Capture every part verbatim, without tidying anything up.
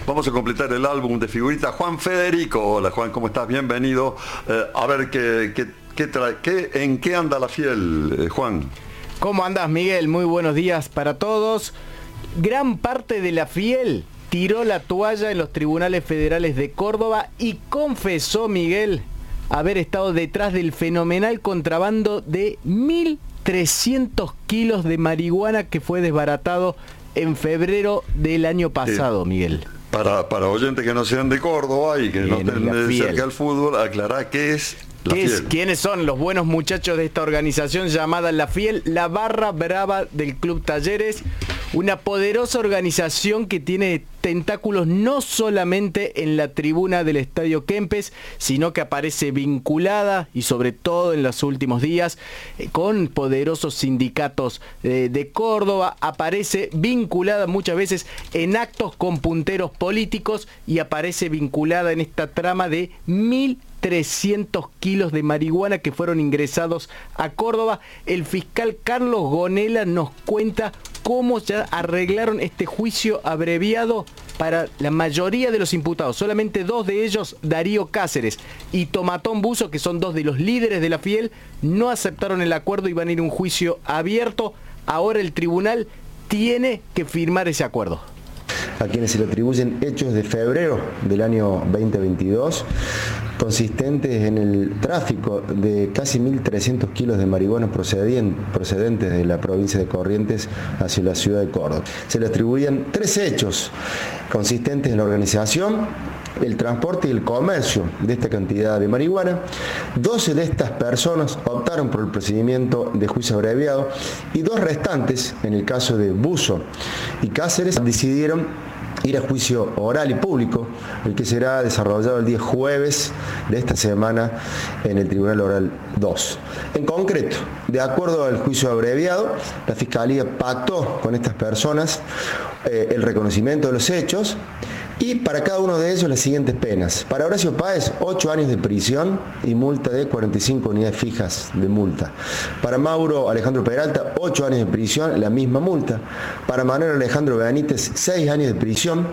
Vamos a completar el álbum de figuritas. Juan Federico. Hola Juan, ¿cómo estás? Bienvenido. Eh, a ver, ¿qué, qué, qué trae, qué, ¿en qué anda la Fiel, eh, Juan? ¿Cómo andás, Miguel? Muy buenos días para todos. Gran parte de la Fiel tiró la toalla en los tribunales federales de Córdoba y confesó, Miguel, haber estado detrás del fenomenal contrabando de mil trescientos kilos de marihuana que fue desbaratado en febrero del año pasado, eh, Miguel. Para, para oyentes que no sean de Córdoba y que Bien, no estén cerca del fútbol, aclará qué es la ¿Qué Fiel. Es, ¿Quiénes son los buenos muchachos de esta organización llamada La Fiel? La barra brava del Club Talleres, una poderosa organización que tiene tentáculos no solamente en la tribuna del Estadio Kempes, sino que aparece vinculada, y sobre todo en los últimos días, eh, con poderosos sindicatos eh, de Córdoba, aparece vinculada muchas veces en actos con punteros políticos y aparece vinculada en esta trama de mil trescientos kilos de marihuana que fueron ingresados a Córdoba. El fiscal Carlos Gonela nos cuenta cómo ya arreglaron este juicio abreviado para la mayoría de los imputados. Solamente dos de ellos, Darío Cáceres y Tomatón Buzo, que son dos de los líderes de la Fiel, no aceptaron el acuerdo y van a ir a un juicio abierto. Ahora el tribunal tiene que firmar ese acuerdo. A quienes se le atribuyen hechos de febrero del año veinte veintidós, consistentes en el tráfico de casi mil trescientos kilos de marihuana procedentes de la provincia de Corrientes hacia la ciudad de Córdoba. Se le atribuían tres hechos consistentes en la organización, el transporte y el comercio de esta cantidad de marihuana. doce de estas personas optaron por el procedimiento de juicio abreviado y dos restantes, en el caso de Buzo y Cáceres, decidieron ir a juicio oral y público, el que será desarrollado el día jueves de esta semana en el Tribunal Oral dos. En concreto, de acuerdo al juicio abreviado, la Fiscalía pactó con estas personas eh, el reconocimiento de los hechos y para cada uno de ellos las siguientes penas. Para Horacio Páez, ocho años de prisión y multa de cuarenta y cinco unidades fijas de multa. Para Mauro Alejandro Peralta, ocho años de prisión, la misma multa. Para Manuel Alejandro Benítez, seis años de prisión,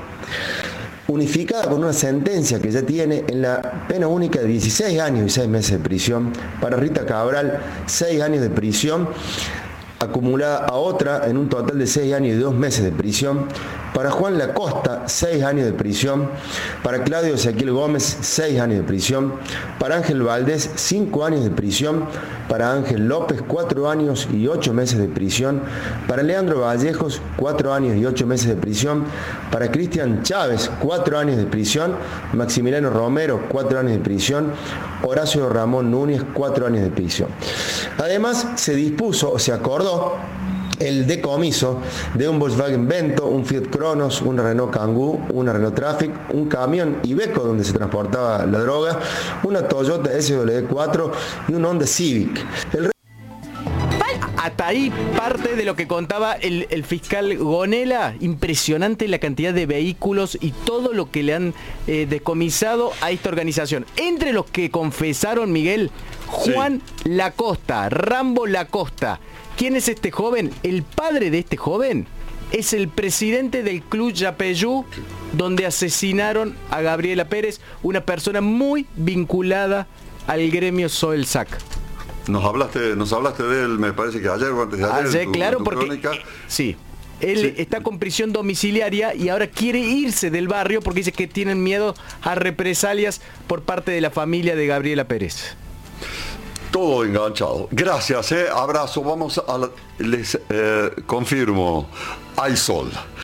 unificada con una sentencia que ya tiene en la pena única de dieciséis años y seis meses de prisión. Para Rita Cabral, seis años de prisión, acumulada a otra en un total de seis años y dos meses de prisión. Para Juan Lacosta, seis años de prisión. Para Claudio Ezequiel Gómez, seis años de prisión. Para Ángel Valdés, cinco años de prisión. Para Ángel López, cuatro años y ocho meses de prisión. Para Leandro Vallejos, cuatro años y ocho meses de prisión. Para Cristian Chávez, cuatro años de prisión. Maximiliano Romero, cuatro años de prisión. Horacio Ramón Núñez, cuatro años de prisión. Además, se dispuso o se acordó el decomiso de un Volkswagen Vento, un Fiat Cronos, un Renault Kangoo, una Renault Traffic, un camión Iveco donde se transportaba la droga, una Toyota S W cuatro y un Honda Civic. El Hasta ahí parte de lo que contaba el, el fiscal Gonela. Impresionante la cantidad de vehículos y todo lo que le han eh, decomisado a esta organización. Entre los que confesaron, Miguel, Juan sí. Lacosta, Rambo Lacosta. ¿Quién es este joven? El padre de este joven es el presidente del Club Yapeyú, donde asesinaron a Gabriela Pérez, una persona muy vinculada al gremio Soelsac. Nos hablaste, nos hablaste de él, me parece que ayer o antes de ayer. Ayer, tu, claro, tu porque crónica. sí, él sí. está con prisión domiciliaria y ahora quiere irse del barrio porque dice que tienen miedo a represalias por parte de la familia de Gabriela Pérez. Todo enganchado. Gracias, eh. Abrazo. Vamos a la, les eh, confirmo. Hay sol.